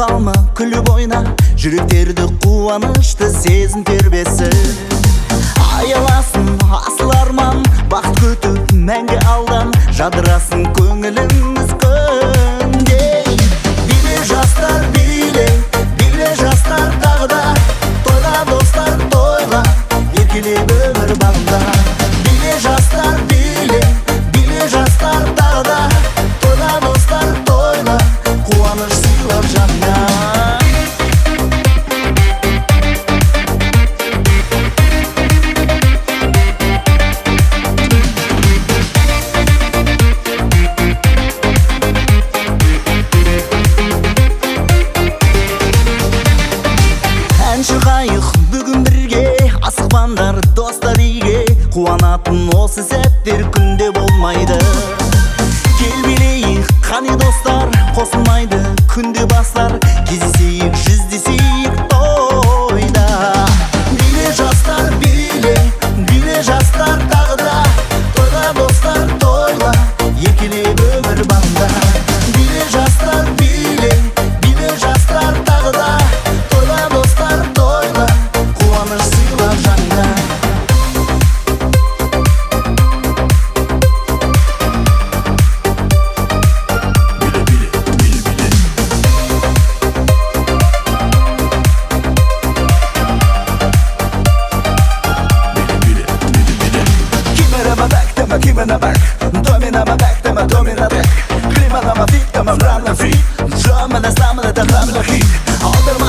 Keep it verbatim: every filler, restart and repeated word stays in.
қалма күліп ойна, жүректерді қуанышты сезім тербесін. Аяласын асыл арман, бақыт күтіп мәңгі алдан, жадырасын көңіліміз күнде. Биле жастар биле, биле жастар тағы да, тойла достар тойла, еркелеп өмір бағында. Биле жастар биле, биле жастар тағы да, тойла достар тойла, қуаныш сыйлап жанға. Шығайық бүгін бірге, асықпаңдар достар үйге, қуанатын осы сәттер күнде болмайды. Кел билейік қане достар, қосылмайды күнде бастар, кездесейік жүздесейік тойда. Биле жастар биле, биле жастар тағы да, тойла достар тойла, еркелеп өмір бағында. Биле жастар биле, биле жастар тағы да, тойла достар тойла, қуаныш сыйлап жанға. Кимена бак, домина ма бак, тема домина бак, климана ма фит, тема мрамна фит, джамана самана та мрамна хит.